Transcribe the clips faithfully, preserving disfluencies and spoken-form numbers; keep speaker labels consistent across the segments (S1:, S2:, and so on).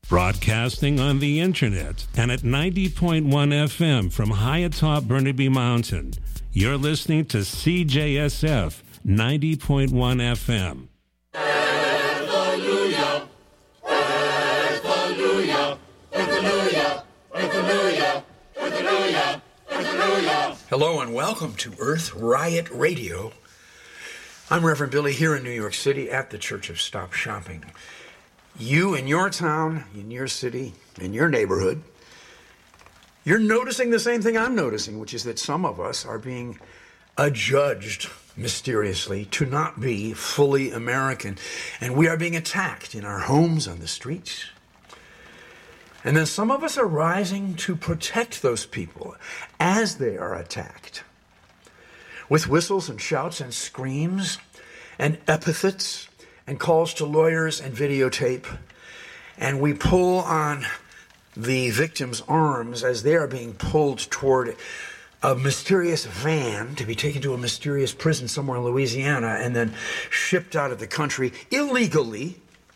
S1: Broadcasting on the internet and at ninety point one F M from high atop Burnaby Mountain. You're listening to C J S F ninety point one F M.
S2: Hallelujah, hallelujah, hallelujah, hallelujah, hallelujah, hallelujah.
S3: Hello and welcome to Earth Riot Radio. I'm Reverend Billy here in New York City at the Church of Stop Shopping. You in your town, in your city, in your neighborhood, you're noticing the same thing I'm noticing, which is that some of us are being adjudged mysteriously to not be fully American. And we are being attacked in our homes, on the streets. And then some of us are rising to protect those people as they are attacked. With whistles and shouts and screams and epithets and calls to lawyers and videotape. And we pull on the victims' arms as they are being pulled toward a mysterious van to be taken to a mysterious prison somewhere in Louisiana and then shipped out of the country illegally.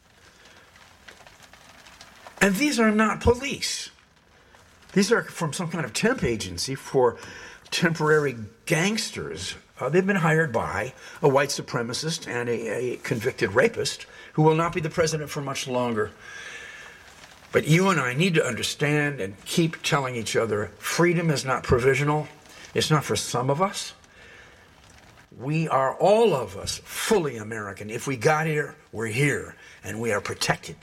S3: And these are not police. These are from some kind of temp agency for temporary gangsters. Uh, they've been hired by a white supremacist and a, a convicted rapist who will not be the president for much longer. But you and I need to understand and keep telling each other, freedom is not provisional. It's not for some of us. We are, all of us, fully American. If we got here, we're here, and we are protected.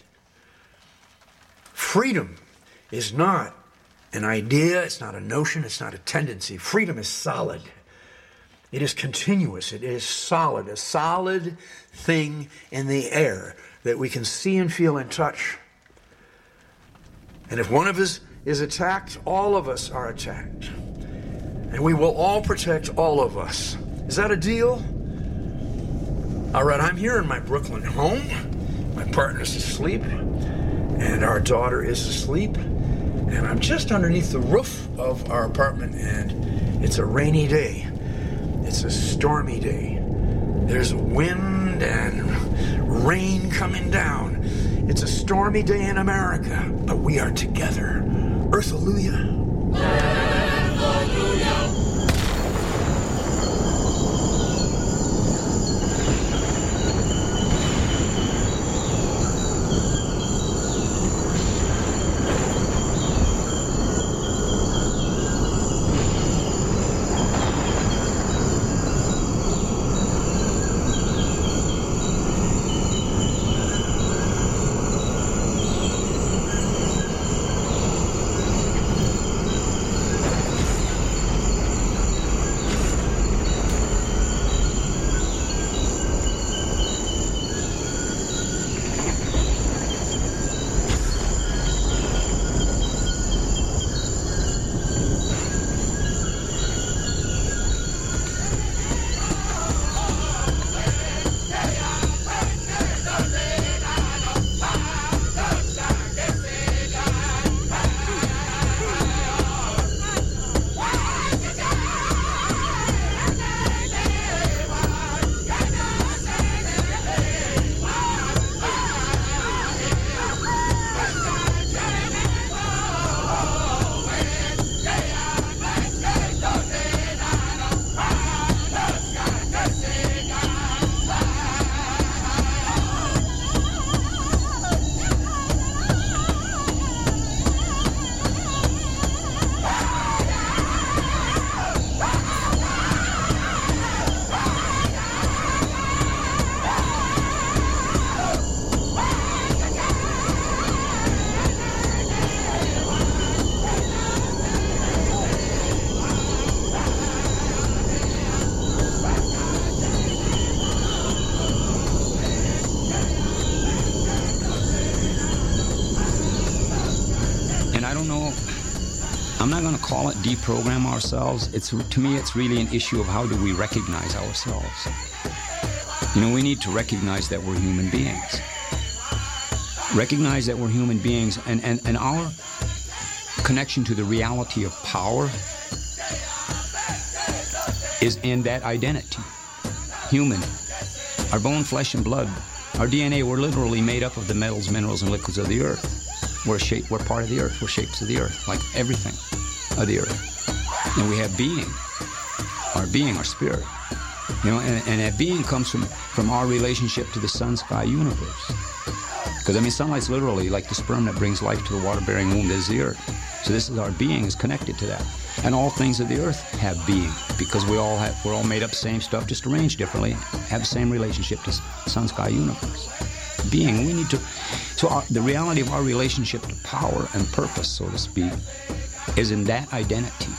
S3: Freedom is not an idea, it's not a notion, it's not a tendency. Freedom is solid. It is continuous, it is solid, a solid thing in the air that we can see and feel and touch. And if one of us is attacked, all of us are attacked. And we will all protect all of us. Is that a deal? All right, I'm here in my Brooklyn home. My partner's asleep, and our daughter is asleep. And I'm just underneath the roof of our apartment, and it's a rainy day. It's a stormy day. There's wind and rain coming down. It's a stormy day in America, but we are together. Earth-alleluia.
S2: Hallelujah.
S4: I'm not going to call it deprogram ourselves. It's, to me, it's really an issue of how do we recognize ourselves. You know, we need to recognize that we're human beings. Recognize that we're human beings, and, and, and our connection to the reality of power is in that identity. Human. Our bone, flesh, and blood. Our D N A, we're literally made up of the metals, minerals, and liquids of the earth. We're shape, we're part of the earth. We're shapes of the earth, like everything of the earth. And we have being, our being, our spirit. You know, and, and that being comes from, from our relationship to the sun, sky, universe. Because, I mean, sunlight's literally like the sperm that brings life to the water-bearing womb that is the earth. So this is our being is connected to that. And all things of the earth have being, because we all have, we're all made up same stuff, just arranged differently, have the same relationship to sun, sky, universe. Being, we need to, so our, the reality of our relationship to power and purpose, so to speak, is in that identity.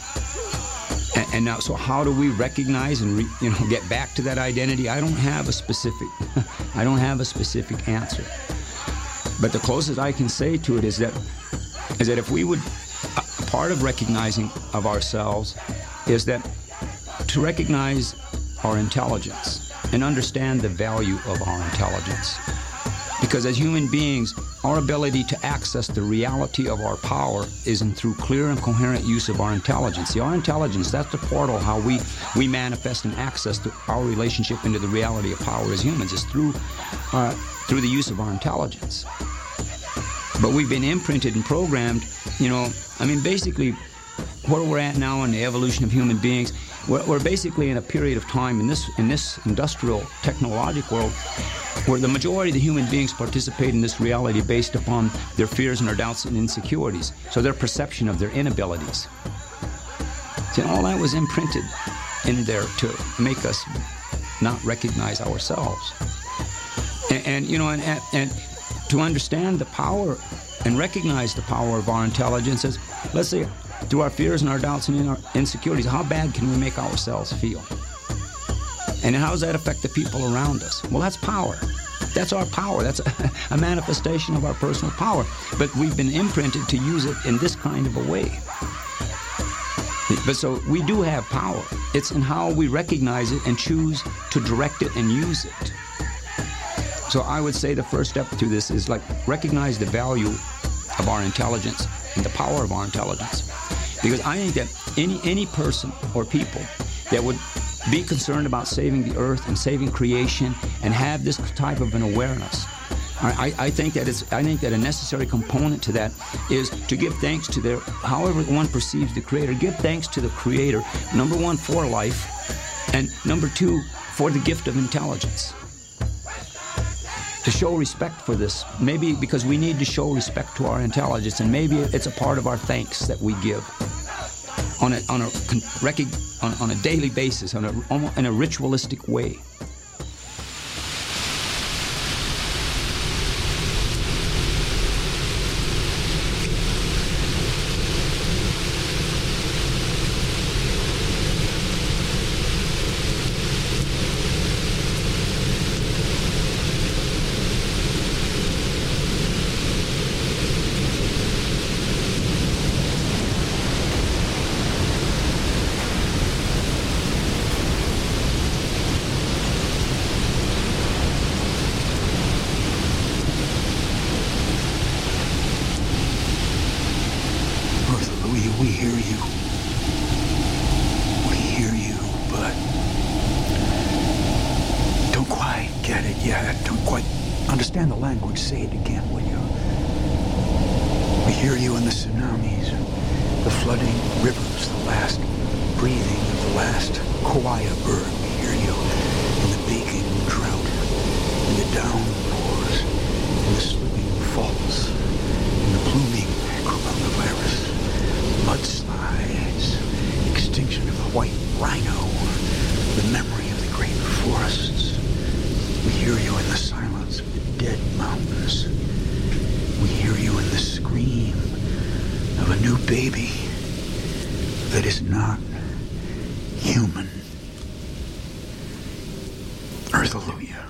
S4: And, and now, so how do we recognize and re, you know get back to that identity? I don't have a specific, I don't have a specific answer. But the closest I can say to it is that, is that if we would, a part of recognizing of ourselves is that to recognize our intelligence and understand the value of our intelligence. Because as human beings, our ability to access the reality of our power is in through clear and coherent use of our intelligence. See, our intelligence, that's the portal how we, we manifest and access the, our relationship into the reality of power as humans, is through, uh, through the use of our intelligence. But we've been imprinted and programmed, you know, I mean, basically, where we're at now in the evolution of human beings, we're, we're basically in a period of time in this in this industrial, technological world where the majority of the human beings participate in this reality based upon their fears and their doubts and insecurities, so their perception of their inabilities. See, all that was imprinted in there to make us not recognize ourselves. And, and you know, and, and to understand the power and recognize the power of our intelligence is, let's say, through our fears and our doubts and our insecurities, how bad can we make ourselves feel? And how does that affect the people around us? Well, that's power. That's our power. That's a, a manifestation of our personal power. But we've been imprinted to use it in this kind of a way. But so we do have power. It's in how we recognize it and choose to direct it and use it. So I would say the first step to this is like recognize the value of our intelligence and the power of our intelligence. Because I think that any any person or people that would be concerned about saving the earth and saving creation and have this type of an awareness, I, I think that it's I think that a necessary component to that is to give thanks to their, however one perceives the Creator, give thanks to the Creator, number one, for life, and number two, for the gift of intelligence. To show respect for this, maybe because we need to show respect to our intelligence, and maybe it's a part of our thanks that we give on a on a on, on a daily basis, on a in a ritualistic way.
S3: We hear you. We hear you, but don't quite get it yet. Don't quite understand the language. Say it again, will you? We hear you in the tsunamis, the flooding rivers, the last breathing of the last quiet bird. We hear you in the baking drought, in the downpours, in the slipping falls, in the blooming coronavirus. Mudslides, extinction of the white rhino, the memory of the great forests. We hear you in the silence of the dead mountains. We hear you in the scream of a new baby that is not human. Earthalluia.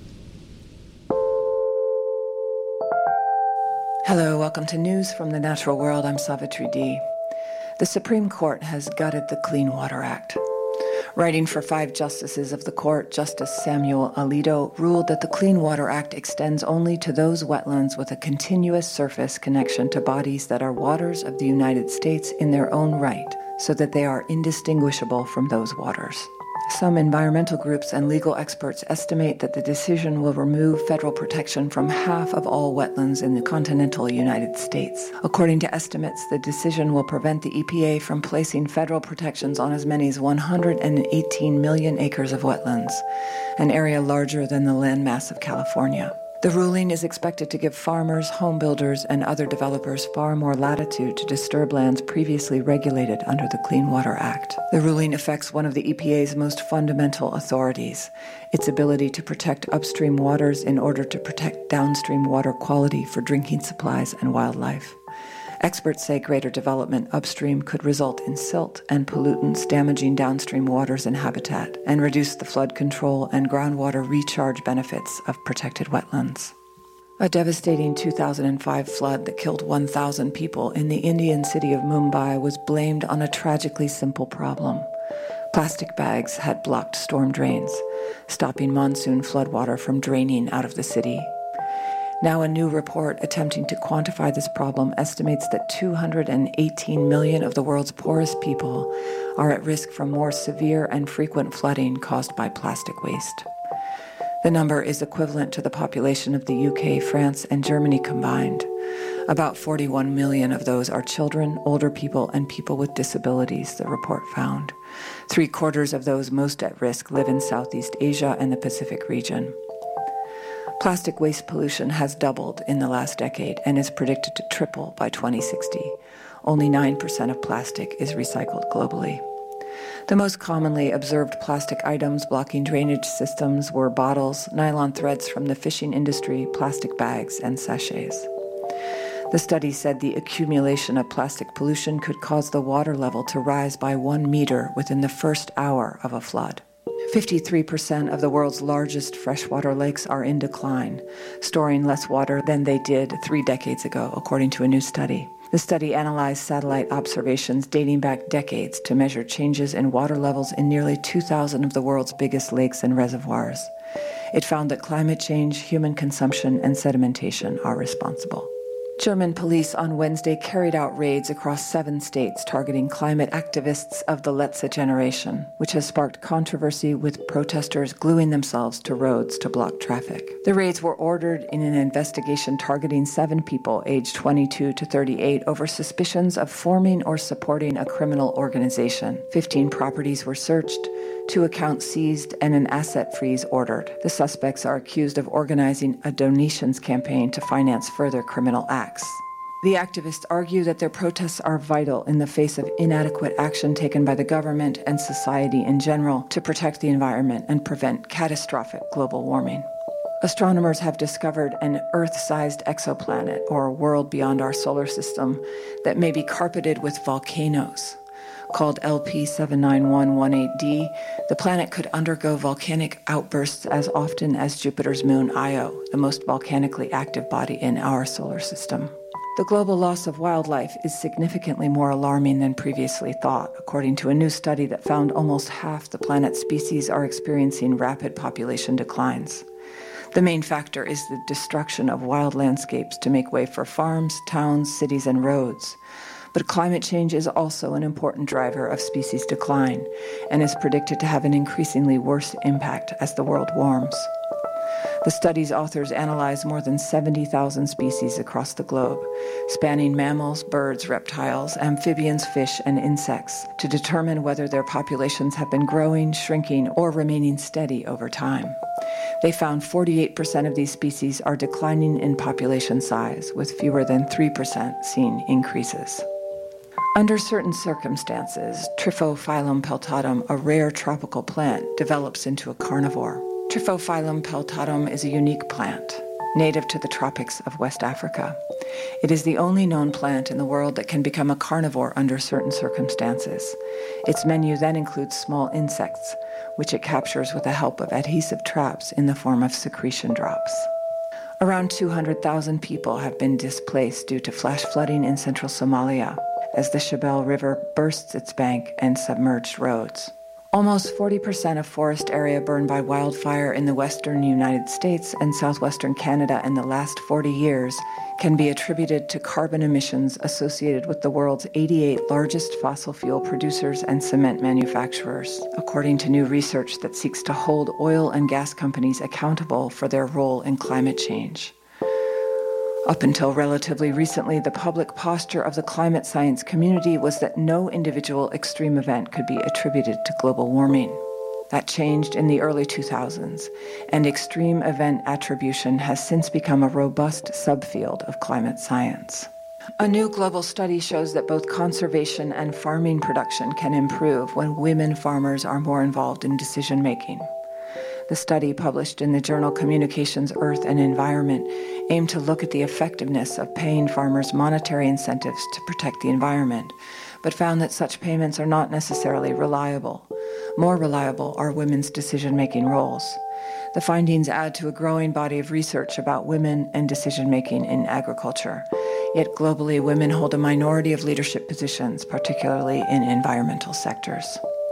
S5: Hello, welcome to News from the Natural World. I'm Savitri D. The Supreme Court has gutted the Clean Water Act. Writing for five justices of the court, Justice Samuel Alito ruled that the Clean Water Act extends only to those wetlands with a continuous surface connection to bodies that are waters of the United States in their own right, so that they are indistinguishable from those waters. Some environmental groups and legal experts estimate that the decision will remove federal protection from half of all wetlands in the continental United States. According to estimates, the decision will prevent the E P A from placing federal protections on as many as one hundred eighteen million acres of wetlands, an area larger than the landmass of California. The ruling is expected to give farmers, home builders, and other developers far more latitude to disturb lands previously regulated under the Clean Water Act. The ruling affects one of the E P A's most fundamental authorities, its ability to protect upstream waters in order to protect downstream water quality for drinking supplies and wildlife. Experts say greater development upstream could result in silt and pollutants damaging downstream waters and habitat, and reduce the flood control and groundwater recharge benefits of protected wetlands. A devastating two thousand five flood that killed one thousand people in the Indian city of Mumbai was blamed on a tragically simple problem. Plastic bags had blocked storm drains, stopping monsoon floodwater from draining out of the city. Now a new report attempting to quantify this problem estimates that two hundred eighteen million of the world's poorest people are at risk from more severe and frequent flooding caused by plastic waste. The number is equivalent to the population of the U K, France, and Germany combined. About forty-one million of those are children, older people, and people with disabilities, the report found. Three quarters of those most at risk live in Southeast Asia and the Pacific region. Plastic waste pollution has doubled in the last decade and is predicted to triple by twenty sixty. Only nine percent of plastic is recycled globally. The most commonly observed plastic items blocking drainage systems were bottles, nylon threads from the fishing industry, plastic bags, and sachets. The study said the accumulation of plastic pollution could cause the water level to rise by one meter within the first hour of a flood. fifty-three percent of the world's largest freshwater lakes are in decline, storing less water than they did three decades ago, according to a new study. The study analyzed satellite observations dating back decades to measure changes in water levels in nearly two thousand of the world's biggest lakes and reservoirs. It found that climate change, human consumption, and sedimentation are responsible. German police on Wednesday carried out raids across seven states targeting climate activists of the Letzte generation, which has sparked controversy with protesters gluing themselves to roads to block traffic. The raids were ordered in an investigation targeting seven people aged twenty-two to thirty-eight over suspicions of forming or supporting a criminal organization. Fifteen properties were searched, two accounts seized, and an asset freeze ordered. The suspects are accused of organizing a donations campaign to finance further criminal acts. The activists argue that their protests are vital in the face of inadequate action taken by the government and society in general to protect the environment and prevent catastrophic global warming. Astronomers have discovered an Earth-sized exoplanet, or world beyond our solar system, that may be carpeted with volcanoes. Called L P seven nine one one eight d, the planet could undergo volcanic outbursts as often as Jupiter's moon Io, the most volcanically active body in our solar system. The global loss of wildlife is significantly more alarming than previously thought, according to a new study that found almost half the planet's species are experiencing rapid population declines. The main factor is the destruction of wild landscapes to make way for farms, towns, cities, and roads. But climate change is also an important driver of species decline and is predicted to have an increasingly worse impact as the world warms. The study's authors analyzed more than seventy thousand species across the globe, spanning mammals, birds, reptiles, amphibians, fish, and insects, to determine whether their populations have been growing, shrinking, or remaining steady over time. They found forty-eight percent of these species are declining in population size, with fewer than three percent seeing increases. Under certain circumstances, Triphophyllum peltatum, a rare tropical plant, develops into a carnivore. Triphophyllum peltatum is a unique plant, native to the tropics of West Africa. It is the only known plant in the world that can become a carnivore under certain circumstances. Its menu then includes small insects, which it captures with the help of adhesive traps in the form of secretion drops. Around two hundred thousand people have been displaced due to flash flooding in central Somalia, as the Shabelle River bursts its bank and submerged roads. Almost forty percent of forest area burned by wildfire in the western United States and southwestern Canada in the last forty years can be attributed to carbon emissions associated with the world's eighty-eight largest fossil fuel producers and cement manufacturers, according to new research that seeks to hold oil and gas companies accountable for their role in climate change. Up until relatively recently, the public posture of the climate science community was that no individual extreme event could be attributed to global warming. That changed in the early two thousands, and extreme event attribution has since become a robust subfield of climate science. A new global study shows that both conservation and farming production can improve when women farmers are more involved in decision-making. The study, published in the journal Communications, Earth and Environment, aimed to look at the effectiveness of paying farmers monetary incentives to protect the environment, but found that such payments are not necessarily reliable. More reliable are women's decision-making roles. The findings add to a growing body of research about women and decision-making in agriculture. Yet globally, women hold a minority of leadership positions, particularly in environmental sectors.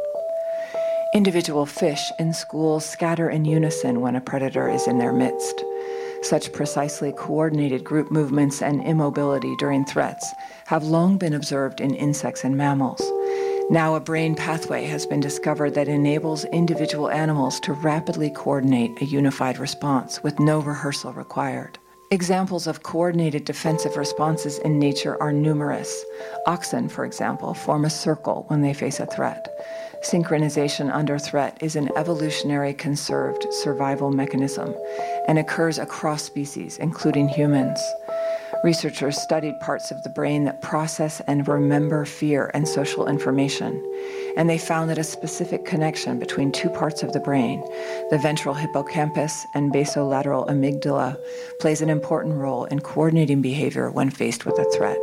S5: Individual fish in schools scatter in unison when a predator is in their midst. Such precisely coordinated group movements and immobility during threats have long been observed in insects and mammals. Now a brain pathway has been discovered that enables individual animals to rapidly coordinate a unified response with no rehearsal required. Examples of coordinated defensive responses in nature are numerous. Oxen, for example, form a circle when they face a threat. Synchronization under threat is an evolutionary conserved survival mechanism and occurs across species, including humans. Researchers studied parts of the brain that process and remember fear and social information, and they found that a specific connection between two parts of the brain, the ventral hippocampus and basolateral amygdala, plays an important role in coordinating behavior when faced with a threat.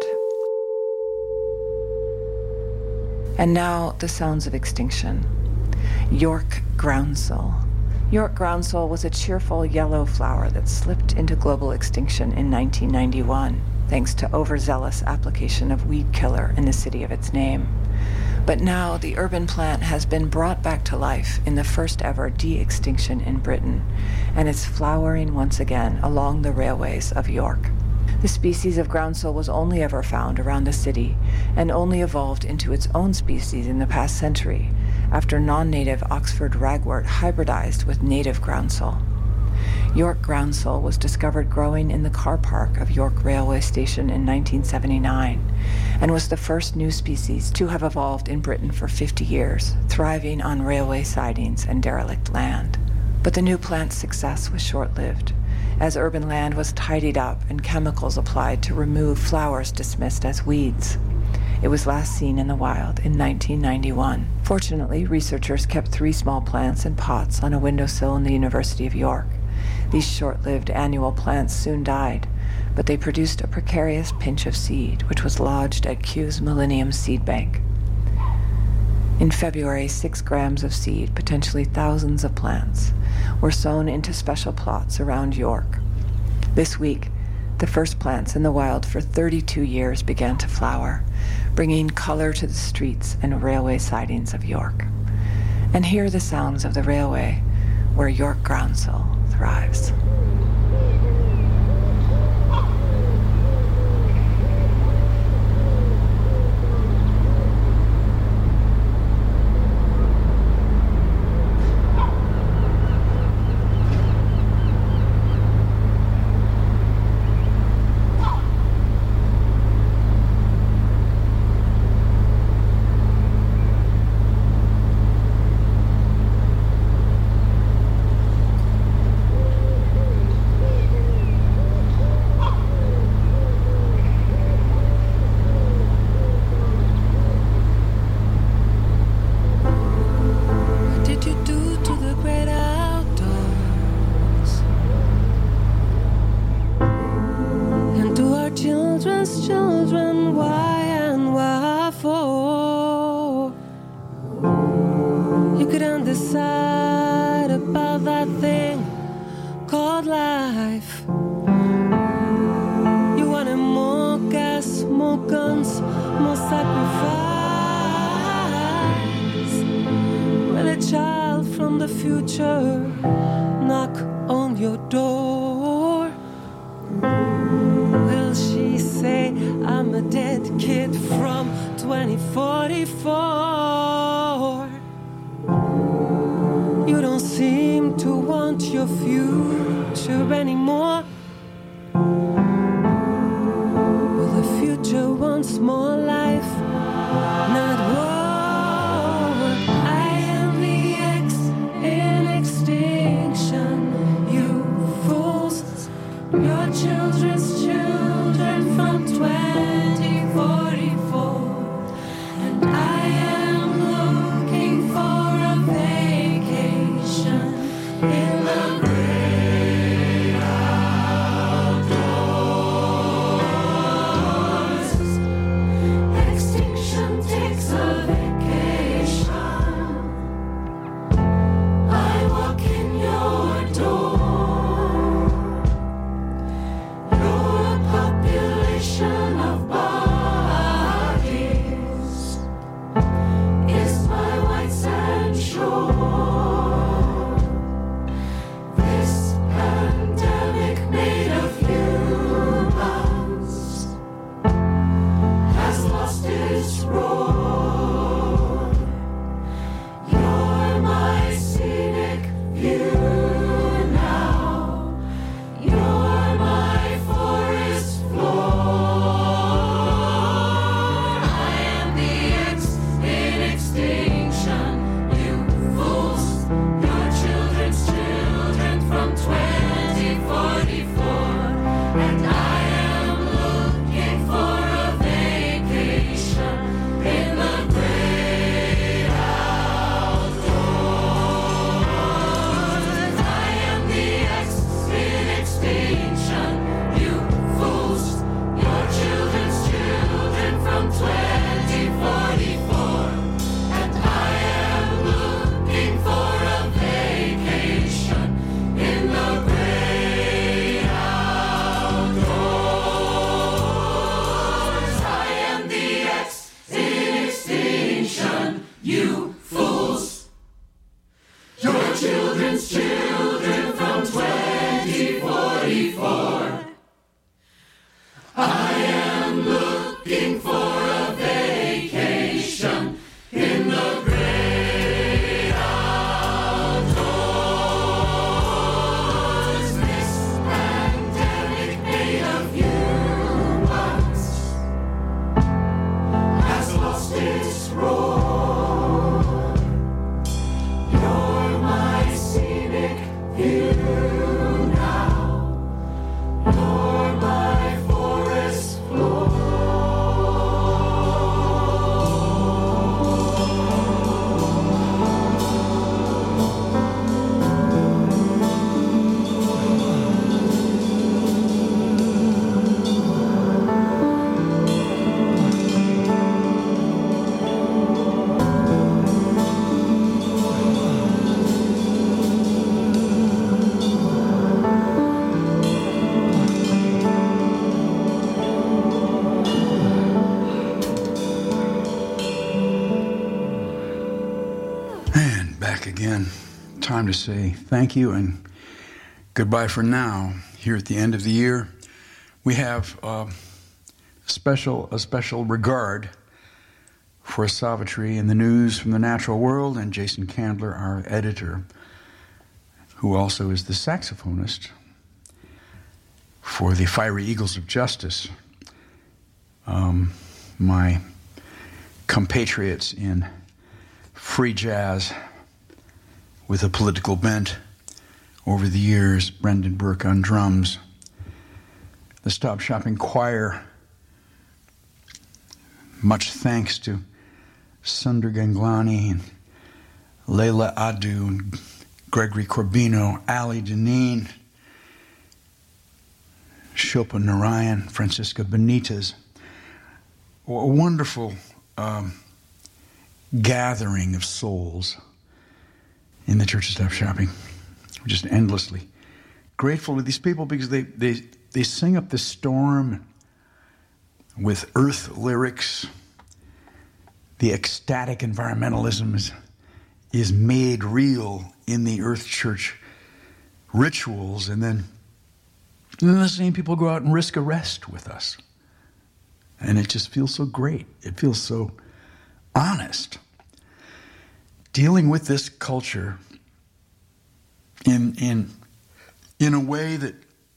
S5: And now, the sounds of extinction. York groundsel. York groundsel was a cheerful yellow flower that slipped into global extinction in nineteen ninety-one, thanks to overzealous application of weed killer in the city of its name. But now the urban plant has been brought back to life in the first ever de-extinction in Britain, and it's flowering once again along the railways of York. The species of groundsel was only ever found around the city and only evolved into its own species in the past century, after non-native Oxford ragwort hybridized with native groundsel. York groundsel was discovered growing in the car park of York Railway Station in nineteen seventy-nine and was the first new species to have evolved in Britain for fifty years, thriving on railway sidings and derelict land. But the new plant's success was short-lived, as urban land was tidied up and chemicals applied to remove flowers dismissed as weeds. It was last seen in the wild in nineteen ninety-one. Fortunately, researchers kept three small plants in pots on a windowsill in the University of York. These short-lived annual plants soon died, but they produced a precarious pinch of seed, which was lodged at Kew's Millennium Seed Bank. In February, six grams of seed, potentially thousands of plants, were sown into special plots around York. This week, the first plants in the wild for thirty-two years began to flower, bringing color to the streets and railway sidings of York. And hear the sounds of the railway, where York groundsel thrives.
S6: Well, it future knock on your door? Will she say, I'm a dead kid from twenty forty-four? You don't seem to want your future anymore. Well, the future wants more life, not war. I am the X in extinction, you fools. Your children's children from twenty forty-four. And I am looking for a vacation in the great outdoors. Extinction takes a vacation. I walk in your door. You're a population of bodies. Is my white sand shore. This pandemic made of humans has lost its roar. You're my scenic view now. You're my forest floor. I am the X in extinction, you fools. Your children's children from twenty forty-four. And I am looking for a vacation in the great outdoors. I am the X in extinction, you fools. Your children's children from twenty forty-four. And I am looking for a vacation in the great outdoors. I am the X in extinction, you fools. Your children's children from twenty forty-four. I am looking for a vacation in the great outdoors. This pandemic made of humans has lost its roar. You're my scenic view now. You're my forest floor.
S3: And back again. Time to say thank you and goodbye for now. Here at the end of the year, we have uh, special a special regard for Savitri in the news from the natural world, and Jason Candler, our editor, who also is the saxophonist for the Fiery Eagles of Justice, um, my compatriots in free jazz with a political bent over the years. Brendan Burke on drums. The Stop Shopping Choir, much thanks to Sundar Ganglani and Leila Adu and Gregory Corbino, Ali Deneen, Shilpa Narayan, Francisca Benitez. A wonderful um, gathering of souls in the Church of Stop Shopping. We're just endlessly grateful to these people because they, they, they sing up the storm with earth lyrics. The ecstatic environmentalism is
S7: is made real in the Earth Church rituals, and then, and then the same people go out and risk arrest with us. And it just feels so great. It feels so honest. Dealing with this culture in in in a way that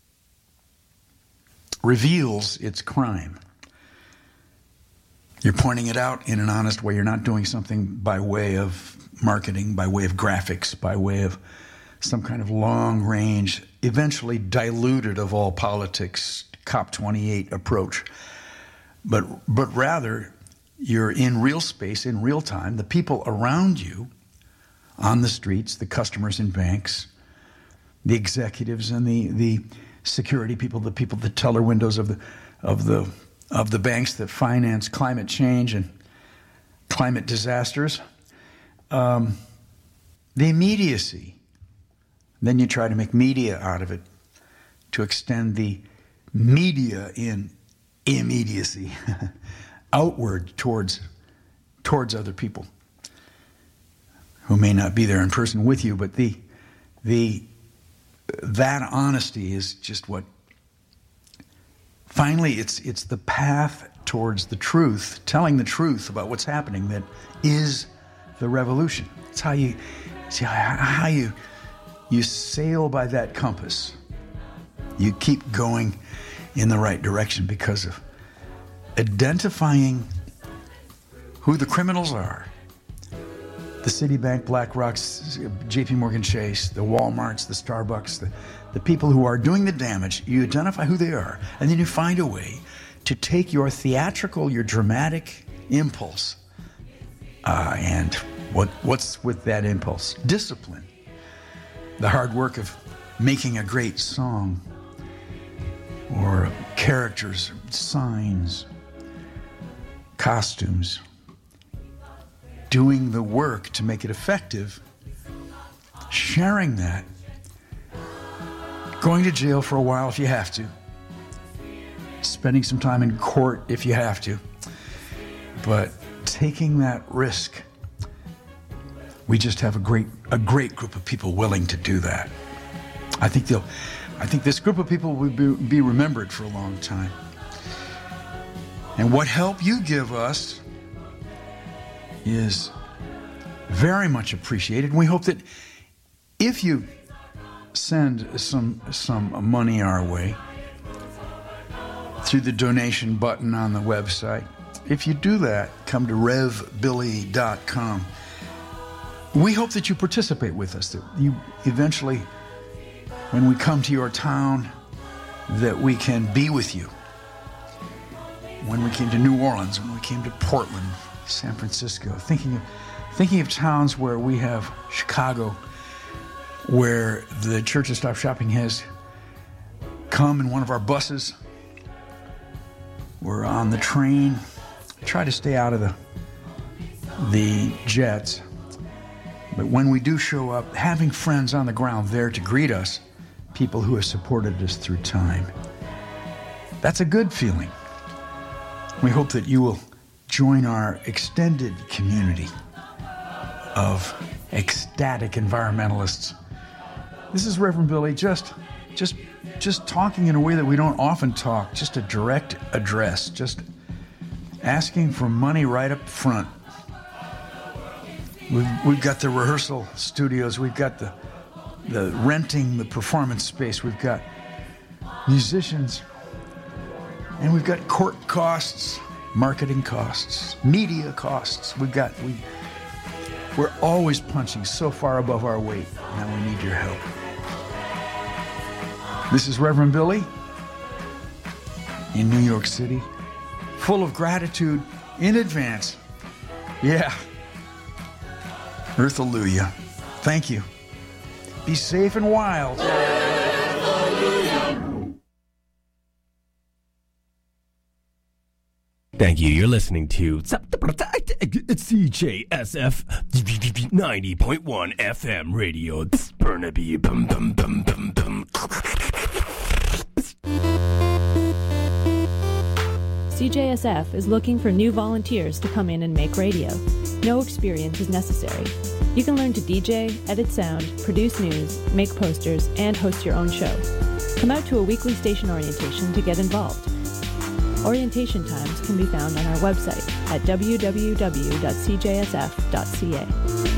S7: reveals its crime. You're pointing it out in an honest way. You're not doing something by way of marketing, by way of graphics, by way of some kind of long range, eventually diluted of all politics, COP twenty-eight approach. But but rather, you're in real space, in real time. The people around you on the streets, the customers in banks, the executives and the, the security people, the people, the teller windows of the of the of the banks that finance climate change and climate disasters. Um, the immediacy. Then you try to make media out of it to extend the media in immediacy outward towards towards other people who may not be there in person with you, but the the that honesty is just what finally it's it's the path towards the truth, telling the truth about what's happening that is the revolution. It's how you see how, how you you sail by that compass. You keep going in the right direction because of identifying who the criminals are. The Citibank, BlackRocks, J P Morgan Chase, the Walmarts, the Starbucks, the, the people who are doing the damage. You identify who they are, and then you find a way to take your theatrical, your dramatic impulse, uh, and what what's with that impulse? Discipline. The hard work of making a great song, or characters, signs, costumes, doing the work to make it effective, sharing that, going to jail for a while if you have to, spending some time in court if you have to, but taking that risk. We just have a great a great group of people willing to do that. I think they'll I think this group of people will be, be remembered for a long time. And what help you give us is very much appreciated. And we hope that if you send some some money our way through the donation button on the website, if you do that, come to rev billy dot com. We hope that you participate with us, that you eventually, when we come to your town, that we can be with you. When we came to New Orleans, when we came to Portland, San Francisco, thinking of, thinking of towns where we have Chicago, where the Church of Stop Shopping has come in one of our buses. We're on the train. Try to stay out of the the jets. But when we do show up, having friends on the ground there to greet us, people who have supported us through time, that's a good feeling. We hope that you will join our extended community of ecstatic environmentalists. This is Reverend Billy, just, just, just talking in a way that we don't often talk, just a direct address, just asking for money right up front. We've, we've got the rehearsal studios, we've got the, the renting the performance space, we've got musicians, and we've got court costs, marketing costs, media costs. We've got, we, we're always punching so far above our weight. Now we need your help. This is Reverend Billy in New York City, full of gratitude in advance. Yeah. Earth-alleluia. Thank you. Be safe and wild.
S8: Thank you. You're listening to C J S F ninety point one F M radio. Burnaby. Bum, bum, bum, bum, bum.
S9: C J S F is looking for new volunteers to come in and make radio. No experience is necessary. You can learn to D J, edit sound, produce news, make posters, and host your own show. Come out to a weekly station orientation to get involved. Orientation times can be found on our website at w w w dot c j s f dot c a.